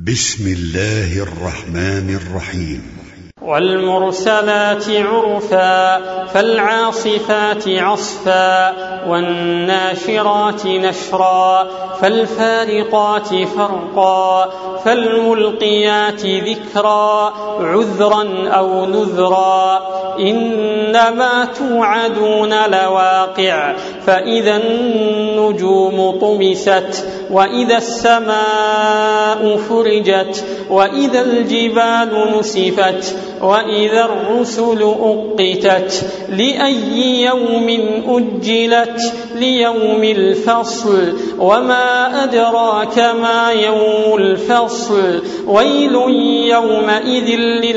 بسم الله الرحمن الرحيم. والمرسلات عرفا فالعاصفات عصفا والناشرات نشرا فالفارقات فرقا فالملقيات ذكرا عذرا أو نذرا إنما توعدون لواقع فإذا النجوم طمست وإذا السماء فرجت وإذا الجبال نسفت وإذا الرسل أقتت لأي يوم أجلت ليوم الفصل وما أدراك ما يوم الفصل ويل يومئذ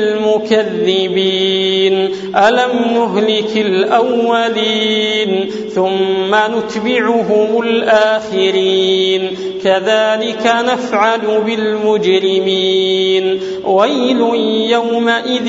للمكذبين ألم نهلك الأولين ثم نتبعهم الآخرين كذلك نفعل بالمجرمين ويل يومئذ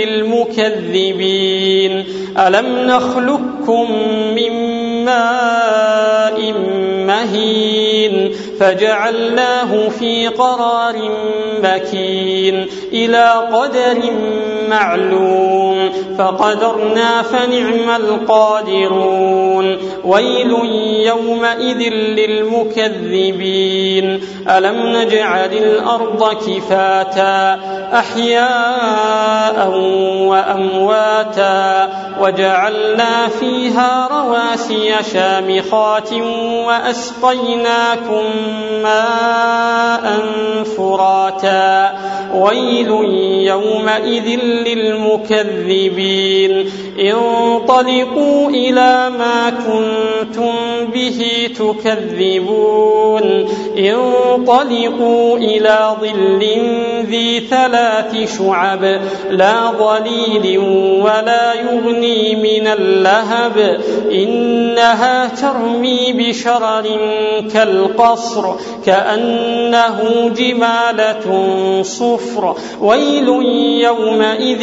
للمكذبين ألم نخلقكم من ماء مهين فجعلناه في قرار مكين إلى قدر معلوم فقدرنا فنعم القادرون ويل يومئذ للمكذبين ألم نجعل الأرض كفاتا أحياء وأمواتا وجعلنا فيها رواسي شامخات وأسقيناكم ماء فراتا ويل يومئذ للمكذبين انطلقوا إلى ما كنتم به تكذبون انطلقوا إلى ظل ذي 3 شعب لا ظليل ولا يغني من اللهب إنها ترمي بشرر كالقصر كأنه جمالة صفر ويل يومئذ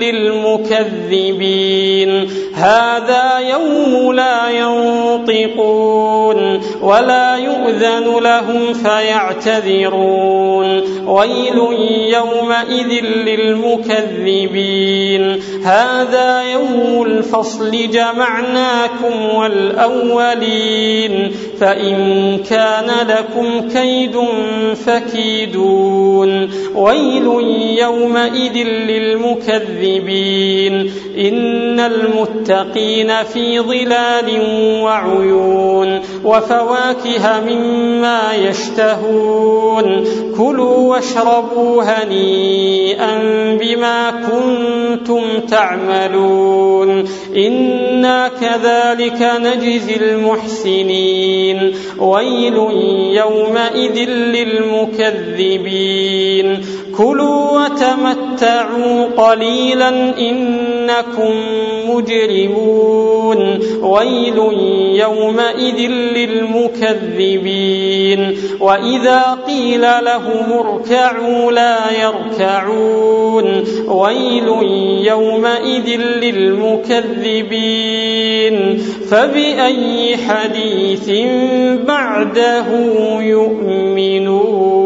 للمكذبين هذا يوم لا ينطقون ولا يؤذن لهم فيعتذرون ويل يومئذ للمكذبين هذا يوم الفصل جمعناكم والأولين فإن كان لكم كيد فكيدون ويل يومئذ للمكذبين إن المتقين في ظلال وعيون وفواكه مما يشتهون كلوا واشربوا هنيئا بما كنتم تعملون إنا كذلك نجزي المحسنين ويل يومئذ للمكذبين كلوا وتمتعوا قليلا إنكم مجرمون ويل يومئذ للمكذبين وإذا قيل لهم اركعوا لا يركعون ويل يومئذ للمكذبين فبأي حديث بعده يؤمنون.